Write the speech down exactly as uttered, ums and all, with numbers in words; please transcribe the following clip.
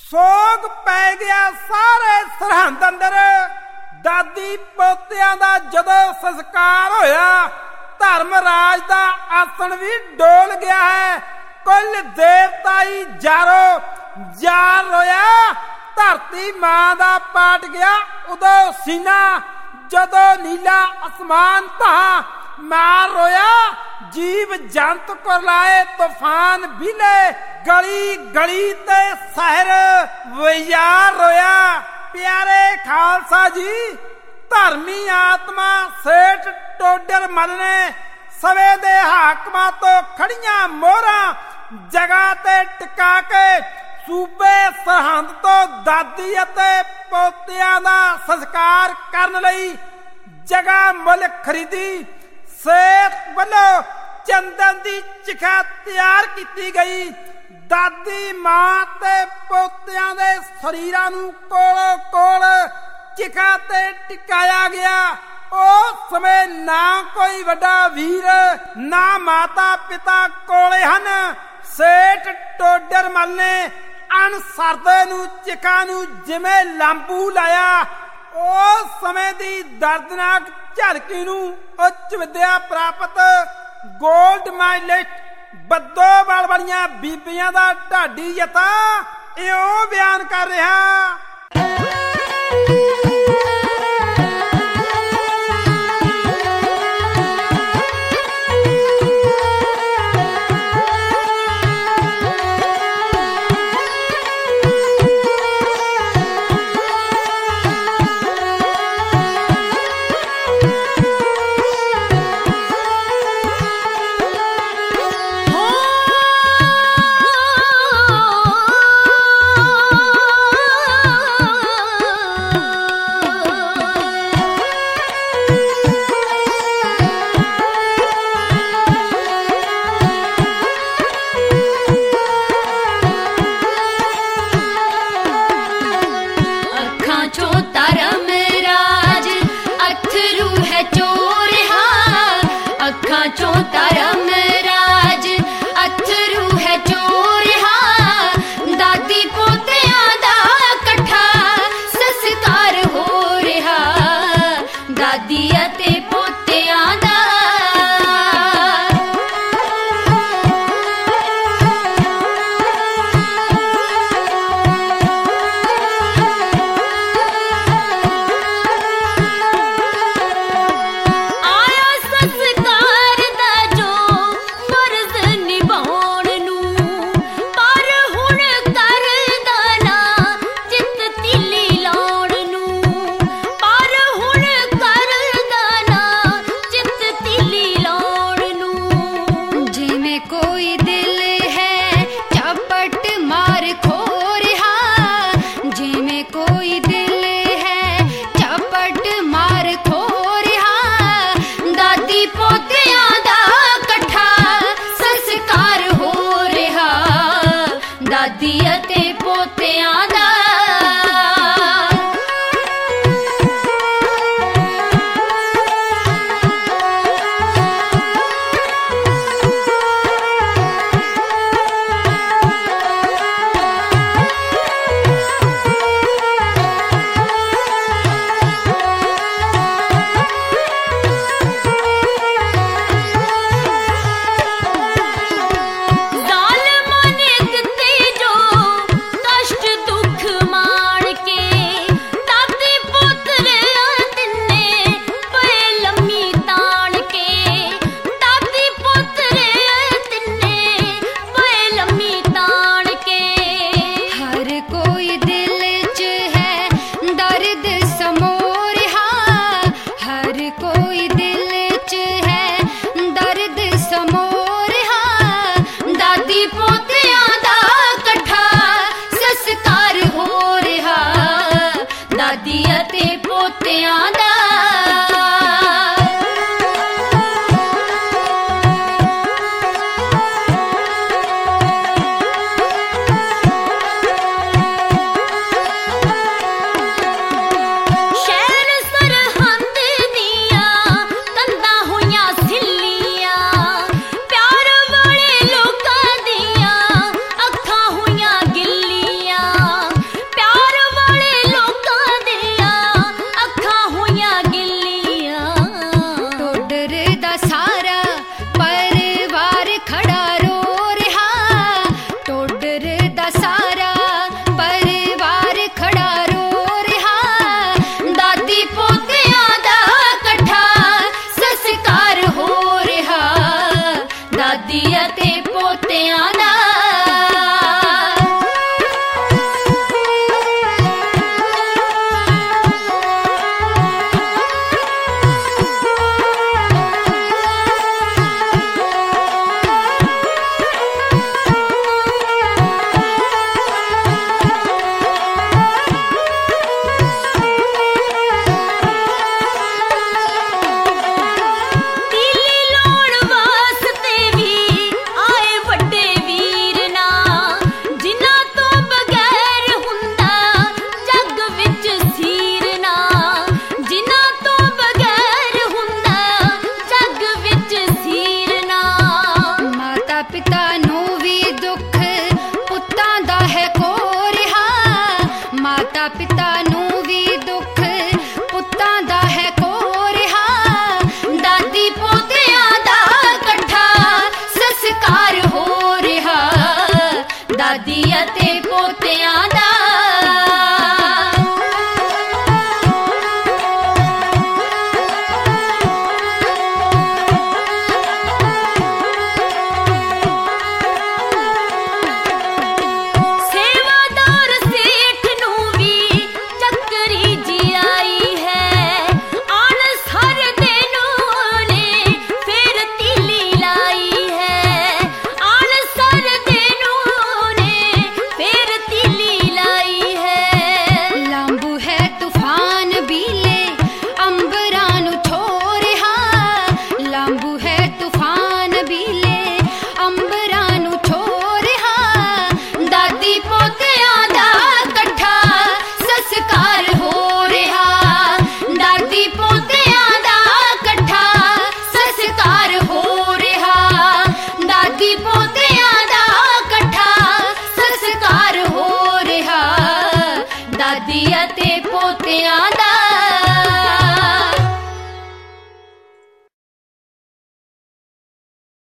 ਸੋਗ ਪੈ ਗਿਆ ਸਾਰੇ ਸਰਹੰਦ ਅੰਦਰ। ਦਾਦੀ ਪੋਤਿਆਂ ਦਾ ਜਦੋਂ ਸੰਸਕਾਰ ਹੋਇਆ, ਧਰਮ ਰਾਜ ਦਾ ਆਸਣ ਵੀ ਡੋਲ ਗਿਆ ਹੈ। ਕੁੱਲ ਦੇਵਤਾ ਹੀ ਜਾਰੋ ਜਾਰ ਰੋਇਆ। ਧਰਤੀ ਮਾਂ ਦਾ ਪਾਟ ਗਿਆ ਉਦੋਂ ਸੀਨਾ, ਜਦੋਂ ਨੀਲਾ ਅਸਮਾਨ ਤਾਂ ਮਾਰ ਰੋਇਆ। ਜੀਵ ਜੰਤ ਕੁਰਲਾਏ ਤੂਫਾਨ ਵਿਲੇ, ਗਲੀ ਗਲੀ ਤੇ ਸ਼ਹਿਰ ਵਿਆਰ ਰੋਇਆ। ਪਿਆਰੇ ਖਾਲਸਾ ਜੀ, ਧਰਮੀ ਆਤਮਾ ਸੇਠ ਟੋਡਰ ਮੱਲ ਨੇ ਸਵੇ ਦੇ ਹਾਕਮਾਂ ਤੋਂ ਖੜੀਆਂ ਮੋਹਰਾਂ ਜਗ੍ਹਾ ਤੇ ਟਿਕਾ ਕੇ ਸੂਬੇ ਸਰਹੰਦ ਤੋਂ ਦਾਦੀ ਅਤੇ ਪੋਤਿਆਂ ਦਾ ਸੰਸਕਾਰ ਕਰਨ ਲਈ ਜਗ੍ਹਾ ਮੁੱਲ ਖਰੀਦੀ। ਸੇਠ ਵੱਲੋਂ ਚੰਦਨ ਦੀ ਚਿਖਾ ਤਿਆਰ ਕੀਤੀ ਗਈ। ਦਾਦੀ ਮਾਂ ਤੇ ਪੋਤਿਆਂ ਦੇ ਸਰੀਰਾਂ ਨੂੰ ਕੋਲੋਂ ਕੋਲ ਚਿਖਾ ਤੇ ਟਿਕਾਇਆ ਗਿਆ। ਉਸ ਸਮੇਂ ਨਾ ਕੋਈ ਵੱਡਾ ਵੀਰ ਨਾ ਮਾਤਾ ਪਿਤਾ ਕੋਲੇ ਹਨ। ਸੇਠ ਟੋਡਰ ਮੱਲ ਨੇ ਅਣਸਰਦੇ ਨੂੰ ਚਿਖਾ ਨੂੰ ਜਿਵੇਂ ਲਾਂਬੂ ਲਾਇਆ। ਉਸ ਸਮੇਂ ਦੀ ਦਰਦਨਾਕ ਝਲਕੀ ਨੂੰ ਉੱਚ ਵਿਦਿਆ ਪ੍ਰਾਪਤ ਗੋਲਡ ਮੈਡਲਿਸਟ ਬੱਦੋਵਾਲ ਵਾਲੀਆਂ ਬੀਬੀਆਂ ਦਾ ਢਾਡੀ ਜਥਾ ਇਉਂ ਬਿਆਨ ਕਰ ਰਿਹਾ। ਅਤੇ ਪੋਤਿਆਂ ਦਾ। ਪਿਤਾ ਨੂੰ ਵੀ ਦੁੱਖ ਪੁੱਤਾਂ ਦਾ ਹੈ ਕੋ ਰਿਹਾ। ਦਾਦੀ ਪੋਤਿਆਂ ਦਾ ਇਕੱਠਾ ਸੰਸਕਾਰ ਹੋ ਰਿਹਾ। ਦਾਦੀ ਅਤੇ ਪੋਤਿਆਂ ਦਾ। ਦਾਦੀ ਅਤੇ ਪੋਤਿਆਂ ਦਾ।